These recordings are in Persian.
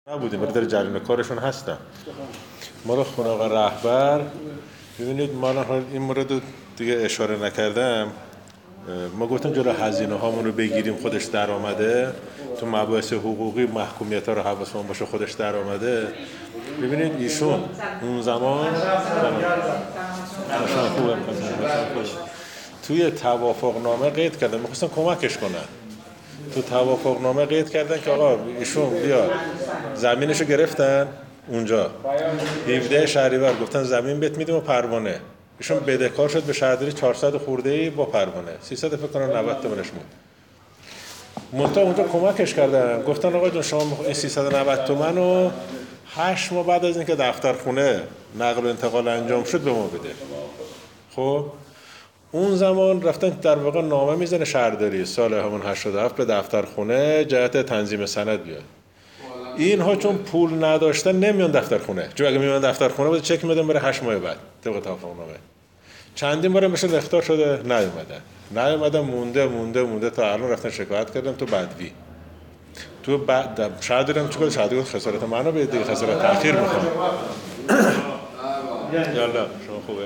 نبودیم ولی در جریان کارشون هستم. ما رو خونه آقا رهبر ببینید، ما این مورد رو دیگه اشاره نکردم. ما گفتم جلو هزینه هامون رو بگیریم، خودش در آمده تو مباحث حقوقی محکومیت ها رو حواسمون باشه، خودش در آمده. ببینید ایشون اون زمان توی توافقنامه قید کردن، میخواستن کمکش کنن. تو توافقنامه قید کردن که آقا ایشون بیا زمینشو گرفتن اونجا 17 شهریور گفتن زمین بهت میدیم و پروانه. ایشون بدهکار شد به شهرداری 400 خورده‌ای با پروانه 300 فکر کنم 90 تومنش بود. منتها اونجا کمکش کردن، گفتن آقا جون شما این 390 تومن رو 8 ماه بعد از اینکه دفتر خونه نقل و انتقال انجام شد به ما بده. خب اون زمان رفتن در واقع نامه میزنه شهرداری سال همون 87 به دفتر خونه جهت تنظیم سند بیاد. اینها چون پول نداشتن نمیان دفتر خونه، چون اگه میان دفتر خونه بود چک میدن بره 8 ماه بعد طبق توافقنامه. چندین بارم بهشون اخطار شده نیومدن مونده تا الان رفتن شکایت کردن تو بدوی. تو بعد شهرداری هم چیکار شهرداری خسارت منو به دیگه خسارت تاخیر میخوام. یالا شما خوبه؟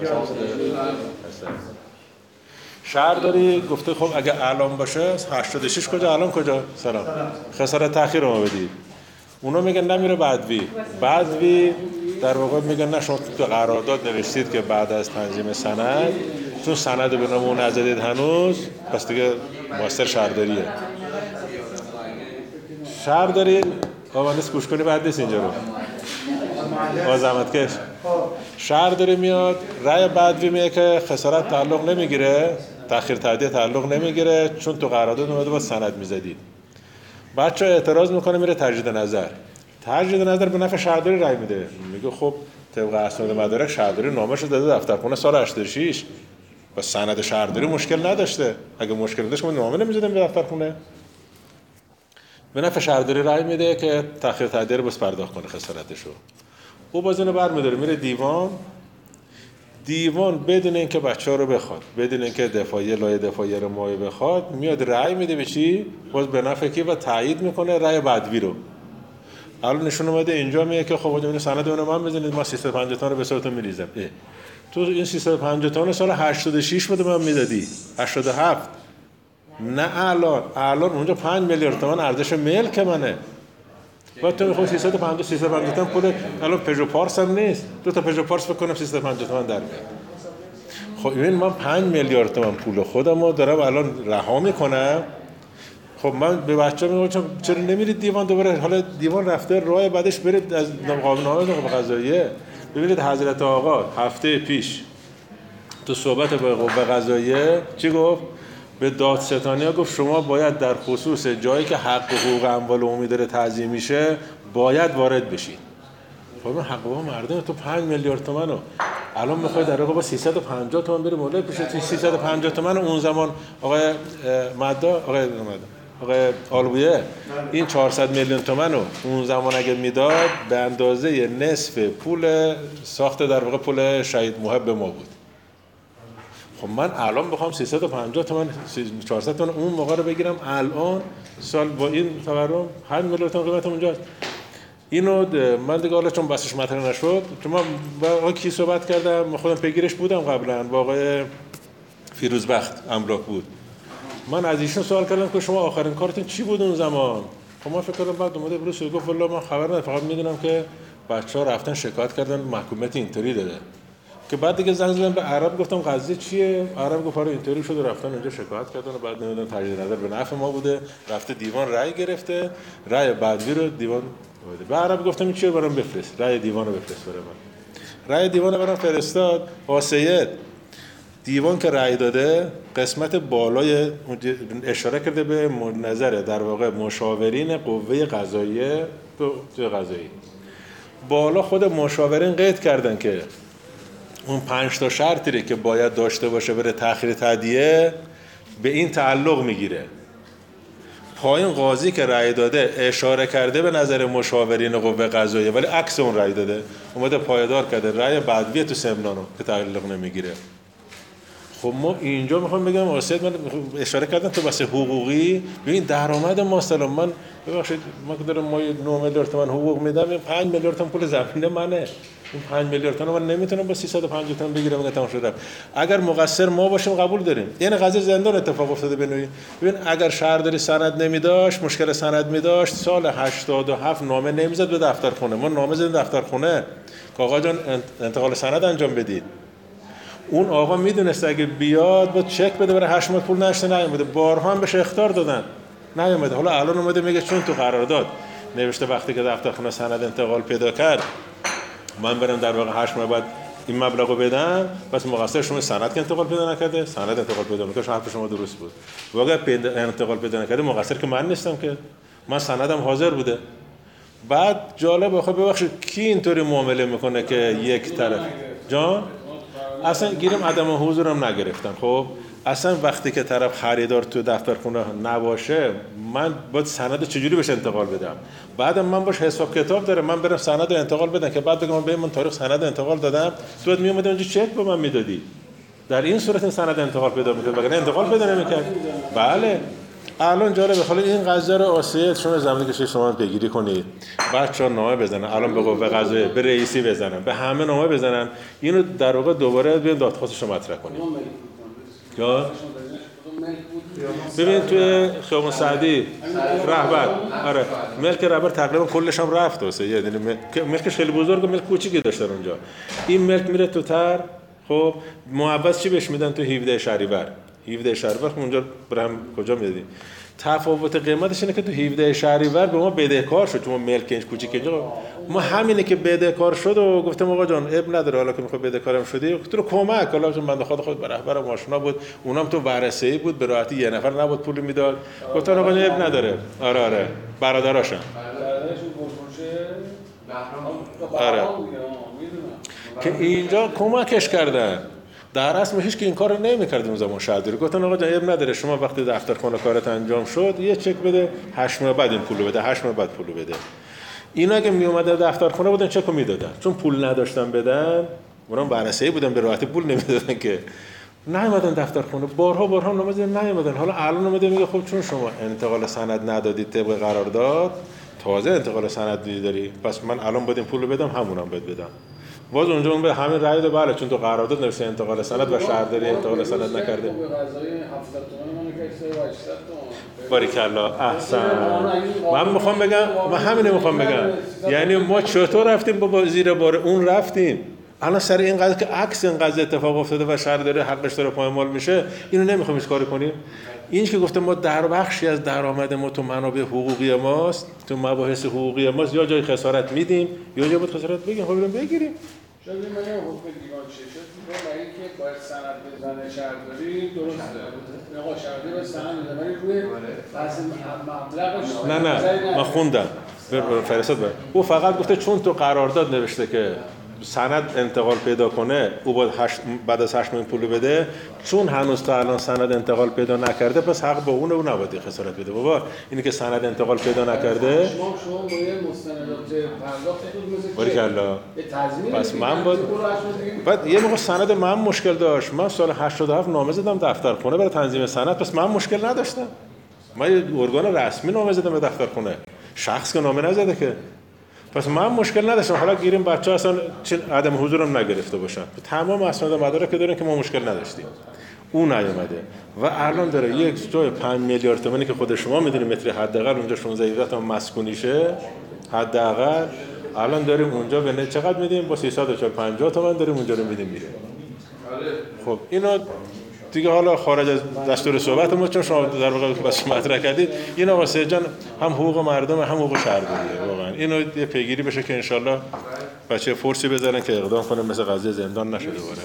شهرداری گفته خب اگه الان باشه 86 کجا الان کجا؟ سلام خسارت تاخیر رو ما بدید. اونا میگن نمیره بدوی در واقع میگن نه شما تو قرارداد نوشتید که بعد از تنظیم سند چون سند به نام اون نزدید هنوز، پس دیگه ماستر شهرداریه. شهرداری آوانس گوش کنی بعد نیست اینجا رو زحمتکش. شهرداری میاد رأی بدوی میگه که خسارت تعلق نمیگیره، تأخیر تادیه تعلق نمیگیره چون تو قرارداد اومده با سند میزدید. بچه اعتراض میکنه میره تجدید نظر به نفع شهرداری رأی میده. میگه خب طبق اسناد مدارک شهرداری نامه‌شو داده دفترخونه سال 86 با سند شهرداری مشکل نداشته. اگه مشکل داشت ما نامه نمیزدیم به دفترخونه. به نفع شهرداری رأی میده که تأخیر تادیه رو بس پرداخت کنه خسارتشو. او باز اینو برمی‌داره میره دیوان بدون اینکه بچه‌ها رو بخواد، بدون اینکه لایحه دفاعیه رو مایه بخواد، میاد رأی میده به چی؟ باز به نفع کی و تایید میکنه رأی بدوی رو. الان نشون اومده اینجا میگه که خب این سند اون من بزنید ما 350 تومن رو به صورتون میریزم. تو این 350 تومن سال 86 بده من میدادی 87. نه الان اونجا 5 میلیارد تومان ارزش ملک منه. بعد تو میخوای 350 تومن پول الان پژو پارس هم نیست. دو تا پژو پارس بکنم 350 تومن در میاد. خب ببین من 5 میلیارد تومن پول خودمو دارم الان رها میکنم. خب من به بچه‌ها میگم چرا نمیرید دیوان دوباره؟ حالا دیوان رفته راه بعدش برید از قانون‌نامه قضاییه. ببینید حضرت آقا هفته پیش تو صحبت با قوه قضاییه چی گفت؟ به دادستانی‌ها گفت شما باید در خصوص جایی که حق و حقوق اموال عمومی داره تعظیم میشه باید وارد بشید. خب من حق و مردم تو 5 میلیارد تومن رو الان میخوای در واقع با 350 تومن بری مولای پیش 350 تومن اون زمان آقای آلبویه این 400 میلیون تومن رو اون زمان اگه میداد به اندازه نصف پول ساخت در واقع پول شهید محب ما بود. خب من الان بخوام 350 تومن 400 تومن اون موقع رو بگیرم الان سال با این تورم 5 میلیون تومن قیمت اونجاست. اینو من دیگه حالا چون بسش مطرح نشد، چون من با آقای کی صحبت کردم، من خودم پیگیرش بودم قبلا با آقای فیروزبخت املاک بود. من از ایشون سوال کردم که شما آخرین کارتون چی بود اون زمان؟ خب من فکر کردم بعد اومده بروس گفت والله من خبر ندارم، فقط میدونم که بچه‌ها رفتن شکایت کردن محکومیت اینطوری داده. که بعد دیگه زنگ زدم به عرب گفتم قضیه چیه؟ عرب گفت آره اینطوری شده رفتن اونجا شکایت کردن و بعد نمیدونم تجدید نظر به نفع ما بوده، رفته دیوان رأی گرفته، رأی بدوی رو دیوان بوده. به عرب گفتم این چیه برام بفرست، رأی دیوان رو بفرست برام. رأی دیوان رو برام فرستاد. واسه دیوان که رأی داده قسمت بالای اشاره کرده به نظر در واقع مشاورین قوه قضاییه تو قضایی. بالا خود مشاورین قید کردن که اون 5 تا شرطی که باید داشته باشه برای تأخیر تادیه به این تعلق میگیره. پایین قاضی که رأی داده اشاره کرده به نظر مشاورین قوه قضاییه ولی عکس اون رأی داده اومده پایدار کرده رأی بدوی تو سمنانو که تعلق نمیگیره. خب ما اینجا میخوام بگم واسه من اشاره کردم تو واسه حقوقی ببین درآمد ما مثلا من ببخشید ما که دارم ما 9 میلیارد تومان حقوق میدم این 5 میلیارد تومان پول زمین منه این 5 میلیارد تومان من نمیتونم با 350 تومان بگیرم میگم تمام شد اگر مقصر ما باشیم قبول داریم این قضیه زندان اتفاق افتاده به نوعی ببین اگر شهرداری سند نمیداشت مشکل سند میداشت سال 87 نامه نمیزد به دفتر خونه ما نامه زدیم دفتر خونه که آقا جان انتقال سند انجام بدید اون آقا میدونست اگه بیاد با چک بده برای 8 ماه پول نشته نیومده بارها هم بهش اخطار دادن نیومده حالا الان اومده میگه چون تو قرارداد نوشته وقتی که دفترخونه سند انتقال پیدا کرد من برم در واقع 8 ماه بعد این مبلغو بدم پس مقصر شما سند که انتقال پیدا نکرده سند انتقال پیدا میکنه حرف شما درست بود واقعا انتقال پیدا نکرده مقصر که من نیستم که من سندم حاضر بوده بعد جالب آخه ببخشید کی اینطوری معامله میکنه که یک طرف جان اصلا گیرم عدم حضورم نگرفتن خب اصلا وقتی که طرف خریدار تو دفتر خونه نباشه من باید سند چجوری بهش انتقال بدم بعدم من باش حساب کتاب داره من برم سند انتقال بدم که بعد بگم من تاریخ سند انتقال دادم تو می اومدی اونجا چک به من میدادی در این صورت این سند انتقال پیدا میکنه وگرنه انتقال پیدا نمیکنه بله الان جالبه حالا این قضیه رو آسیه شما زمانی که شما پیگیری کنید بچه‌ها نامه بزنن الان به قوه قضاییه به رئیسی بزنن به همه نامه بزنن اینو در واقع دوباره بیان دادخواستش رو مطرح کنید یا ببین توی خیابون سعدی رهبر آره ملک رهبر تقریبا کلش هم رفت واسه یعنی ملکش خیلی بزرگ و ملک کوچیکی داشتن اونجا این ملک میره تو تر خب معوض چی بهش میدن تو 17 شهریور 17 شهریور خب اونجا برام کجا میدادیم تفاوت قیمتش اینه که تو 17 شهریور به ما بدهکار شد چون ما ملک کوچیک اینجا ما همینه که بدهکار شد و گفتم آقا جان اب نداره حالا که میخوای بدهکارم شدی تو رو کمک حالا چون بنده خود به رهبرم آشنا بود اونم تو بررسی بود به راحتی یه نفر نبود پول میداد گفتن آقا اب نداره آره برادراشم آره که اینجا کمکش کردن در اصل هیچ که این کارو نمی‌کرد اون زمان شهرداری گفتن آقا جان نداره شما وقتی دفترخونه کارت انجام شد یه چک بده 8 ماه بعد این پولو بده 8 ماه بعد پولو بده اینا اگه می اومده دفترخونه بودن چکو میدادن چون پول نداشتن بدن اونم بررسی بودن به راحتی پول نمیدادن که نیومدن دفترخونه بارها نامه زدن نیومدن حالا الان اومده میگه خب چون شما انتقال سند ندادید طبق قرارداد تازه انتقال سند داری پس من الان باید این پولو بدم همونم بهت بدم باز اونجا اون به همین رأی ده بله چون تو قرارداد نوشته انتقال سند و شهرداری انتقال سند نکرده باریکلا احسن من میخوام بگم من همینه میخوام بگم یعنی ما چطور رفتیم با زیر بار اون رفتیم الان سر این قضیه که عکس این قضیه اتفاق افتاده و شهرداری حقش داره پایمال میشه اینو نمیخوام هیچ کاری کنیم این که گفتم ما در بخشی از درآمد ما تو منابع حقوقی ماست تو مباحث حقوقی ماست یا جای خسارت میدیم یا جای بود خسارت بگیم خب بگیریم شاید من حقوق دیوان چه برای اینکه باید سند بزنه شهرداری درسته آقا شهرداری باید سند بزنه ولی روی بحث مبلغش نه من خوندم فرستاد برد او فقط گفته چون تو قرارداد نوشته که سند انتقال پیدا کنه او باید بعد از 8 ماه پول بده چون هنوز تا الان سند انتقال پیدا نکرده پس حق به اون نباید خسارت بده بابا اینی که سند انتقال پیدا نکرده شما باید مستندات پرداخت باریکلا تضمین پس من بعد یه موقع سند من مشکل داشت من سال 87 نامه زدم دفترخونه برای تنظیم سند پس من مشکل نداشتم من یه ارگان رسمی نامه زدم به دفترخونه شخص که نامه نزده که پس من مشکل نداشتم حالا گیریم بچه‌ها اصلا عدم حضورم نگرفته باشن تمام اسناد مدارک که دارن که ما مشکل نداشتیم اون نیومده و الان داره یک جای 5 میلیارد تومانی که خود شما میدونید متر حداقل اونجا 16 تومن مسکونیشه حداقل الان داریم اونجا به چقدر میدیم با 350 تومن داریم اونجا رو میدیم میره خب اینو دیگه حالا خارج از دستور صحبت ما چون شما در واقع بس مطرح کردید این آقا سید جان هم حقوق مردم هم حقوق شهرداریه واقعا اینو یه پیگیری بشه که انشالله بچه فرسی بزنن که اقدام کنه مثل قضیه زندان نشه دوباره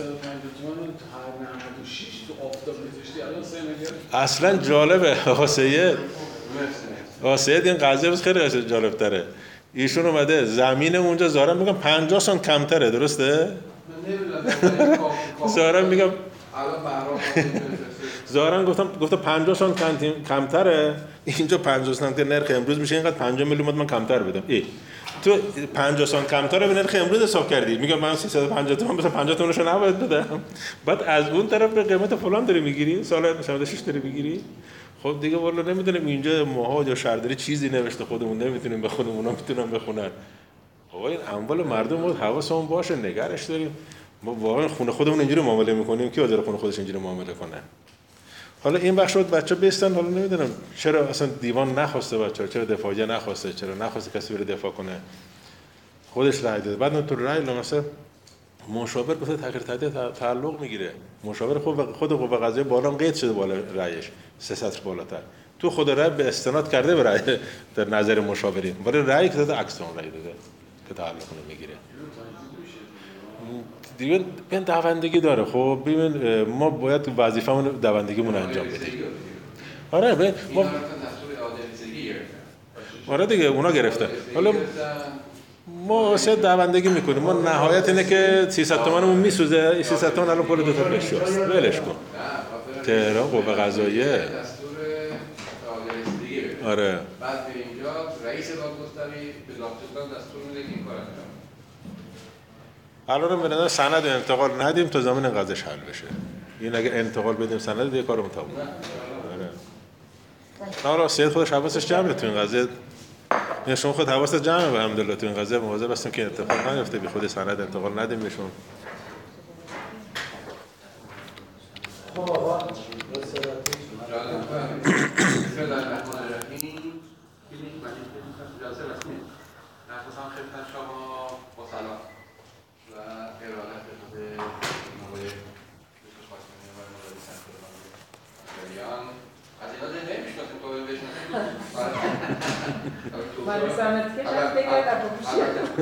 اصلا جالبه آقا سید این قضیه خیلی جالب تره ایشون اومده زمین اونجا زارم میگم 50 سانت کمتره درسته؟ زارم میگم ظاهرا گفتم 50 سانت کمتره، اینجا 50 سانت نرخ امروز میشه اینقدر 50 میلیون من کمتر بدم. تو 50 سانت کمتره به نرخ امروز حساب کردی، میگم من 350 تومن مثلا 50 تومنشو نباید بدم، بعد از اون طرف به قیمت فلان داری میگیری، سال 96 داری میگیری. خب دیگه والا نمیدونم اینجا ماها یا شهرداری چیزی نوشته خودمون نمیتونیم بخونیم، اونا میتونن بخونن. آقا این اموال مردم بود، حواسمون باشه نگرش داریم. ما واقعا خونه خودمون اینجوری معامله میکنیم، کی حاضر خونه خودش اینجوری معامله کنه؟ حالا این بخش رو بچه‌ها بیستن، حالا نمیدونم چرا اصلا دیوان نخواسته بچه‌ها، چرا دفاعیه نخواسته، چرا نخواسته کسی بره دفاع کنه، خودش رأی داده. بعد تو رأی مثلا مشاور گفته تغییر تعدیل تعلق میگیره، مشاور خود قوه قضاییه بالا قید شده بالا رأیش 3 سطر بالاتر، تو خود رأی به استناد کرده به رأی در نظر مشاورین، ولی رأی که داده عکس اون رأی داده که تعلق نمیگیره. دیگه این دوندگی داره. خب ببین ما باید وظیفه‌مون دوندگیمون انجام بدیم. آره ما آره دیگه اونا گرفتن. حالا ما واسه دوندگی میکنیم، ما نهایت اینه که 300 تومنمون میسوزه، 300 تومن الان پول 2 تا پیشواست، ولش کن. تهران قوه قضاییه. آره. بعد به اینجا رئیس دادگستری به دادگستر دستور میده که این کارو انجام بده. الان به نظر سند انتقال ندیم تا زمان این قضیه حل بشه. این اگه انتقال بدیم سند دیگه کارمون تموم. آره. حالا سید خودش حواسش جمعه تو این قضیه. یعنی شما خود حواست جمعه به الحمدلله تو این قضیه، مواظب هستیم که اتفاق نیفته، بی خود سند انتقال ندیم بهشون. Vale, Samet, ¿qué tal?